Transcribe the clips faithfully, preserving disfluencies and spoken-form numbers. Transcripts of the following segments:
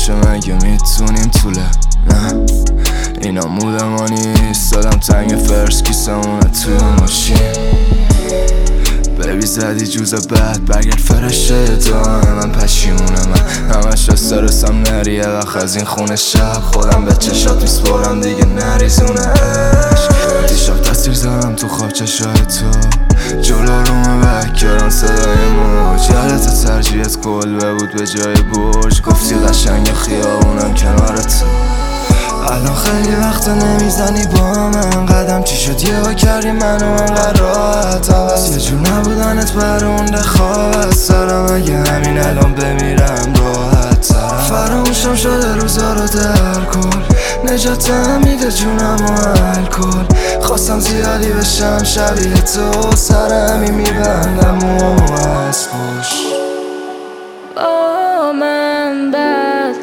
باشه مگه میتونیم طوله؟ نه اینا مود ما نیست. دادم تنگ فرس کیسمونه توی ماشین. بیبی زدی جوز بعد برگرد فرشه دانه من پشیمونه. من همش استرسم نریه وقت از این خونه شب خودم به چشات میسپرم دیگه نریزونه عشق. دیشب تصویر زدم تو خواب چشای تو جلو رومه بکران صدای موج. یادت ترجیحت کلبه بود به جای برج. گفتی قشنگ خیابونم کنار تو. الان خیلی وقتا نمیزنی با من قدم. چی شد یه کردی منو انقدر راحت عوض؟ یه جور نبودنت برونده خواب از سرم. اگه همین الان بمیرم راحت ترم. فراموشم شده روزا رو در کن. نجاتم میده جونم و الکل. خواستم زیادی بشم شبیه تو. سرمی میبندم موامو از خوش. با من بد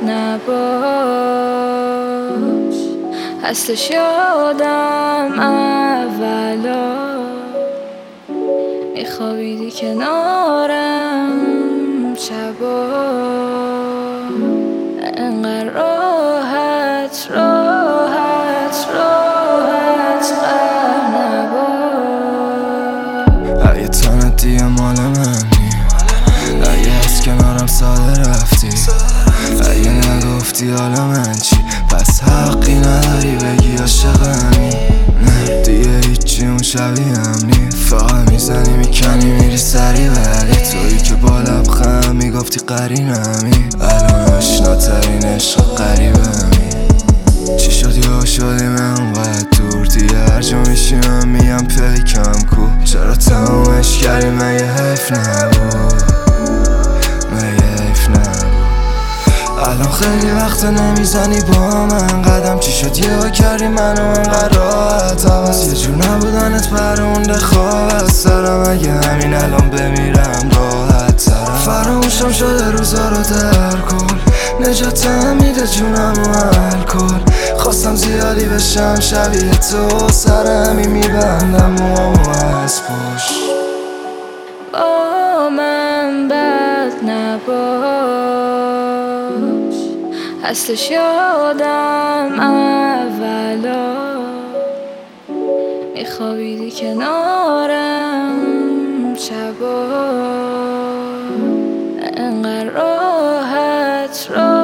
نباش هستش یادم اولا میخوابیدی کنارم شبا انقدر راحت راحت راحت غم نباش. اگه تانت دیگه مال منی، اگه از کنارم ساده رفتی، اگه نگفتی حالا من چی، پس حقی نداری بگی عاشقمی. نه دیگه هیچی اون شبیه هم نی. فقط میزنی میکنی میری سری ولی تویی که با لبخند میگفتی قرینمی. الان آشناترین عشق قریبمی. چی شد یا شدی من باید دور دیگه هر جا میشیم میگم پیکم کو. چرا تمامش کردی مگه حیف نبود؟ مگه حیف نبود؟ الان خیلی وقتا نمیزنی با من قدم. چی شد یه کردی منو انقدر راحت عوض؟ یه جور نبودنت برونده خواب از سرم. اگه همین الان بمیرم راحت ترم. فراموشم شده روزا رو در کن. نجاتم میده جونم و الکل. خواستم زیادی بشم شبیه تو. سرمی میبندم موامو از پشت. با من بد نباش هستش یادم اولا میخوابیدی کنارم شبا انقدر راحت راحت